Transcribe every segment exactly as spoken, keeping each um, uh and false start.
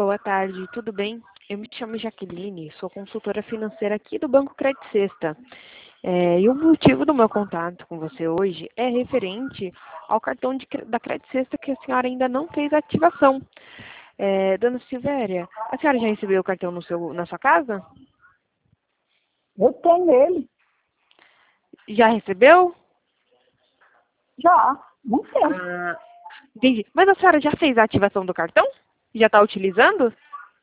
Boa tarde, tudo bem? Eu me chamo Jaqueline, sou consultora financeira aqui do Banco Credit Sexta. É, e o motivo do meu contato com você hoje é referente ao cartão de, cre- da Credit Sexta que a senhora ainda não fez a ativação. É, dona Silvéria, a senhora já recebeu o cartão no seu, na sua casa? Eu tenho ele, Já recebeu? já, muito tempo. Ah, entendi. Mas a senhora já fez a ativação do cartão? Já está utilizando?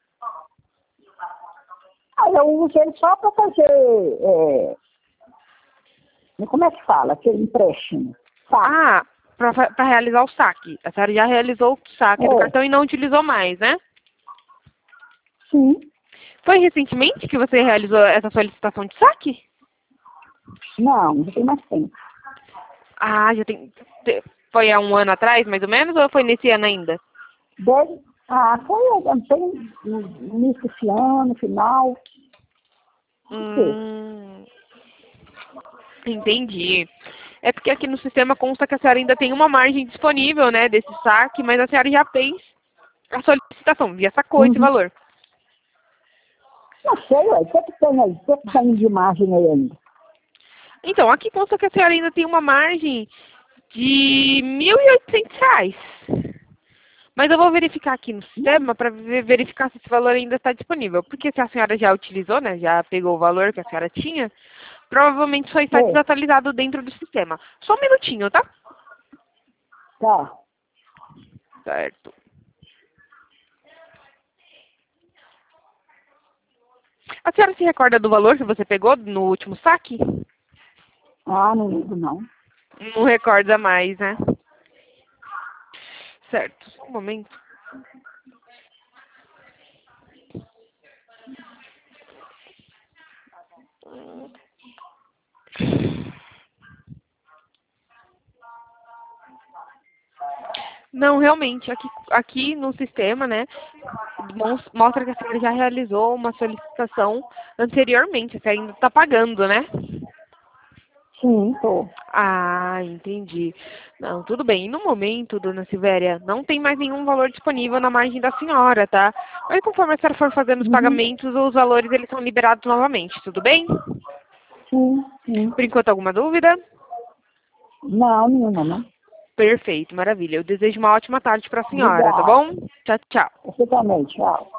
Aí eu uso ele só para fazer, é, como é que fala, aquele empréstimo, sabe? Ah, para realizar o saque. A senhora já realizou o saque do É, cartão e não utilizou mais, né? sim, Foi recentemente que você realizou essa solicitação de saque? não, não tem mais tempo. Ah, já tem. te- Foi há um ano atrás, mais ou menos, ou foi nesse ano ainda? Deve, ah, foi, eu tenho início desse ano, final, não sei. Hum, entendi. É porque aqui no sistema consta que a senhora ainda tem uma margem disponível, né, desse saque, mas a senhora já fez a solicitação, já sacou esse Uhum. valor. Não sei, ué, o que é que tem aí? O que é que tem de margem aí ainda? Então, aqui consta que a senhora ainda tem uma margem de mil e oitocentos reais. Mas eu vou verificar aqui no sistema para verificar se esse valor ainda está disponível. Porque se a senhora já utilizou, né, já pegou o valor que a senhora tinha, provavelmente só está É, desatualizado dentro do sistema. Só um minutinho, tá? tá. Certo. A senhora se recorda do valor que você pegou no último saque? Ah, não ligo não. Não recorda mais, né? Certo. Só um momento. Não, realmente, aqui, aqui no sistema, né, mos- mostra que a senhora já realizou uma solicitação anteriormente, você ainda está pagando, né? Sim, tô. Ah, entendi. Não, tudo bem. No momento, dona Silvéria, não tem mais nenhum valor disponível na margem da senhora, tá? Mas conforme a senhora for fazendo os Uhum. pagamentos, os valores eles são liberados novamente, tudo bem? Sim, sim. Por enquanto, alguma dúvida? Não, nenhuma, não. Perfeito, maravilha. Eu desejo uma ótima tarde para a senhora, tá Obrigada. bom? Tchau, tchau. Você também, tchau.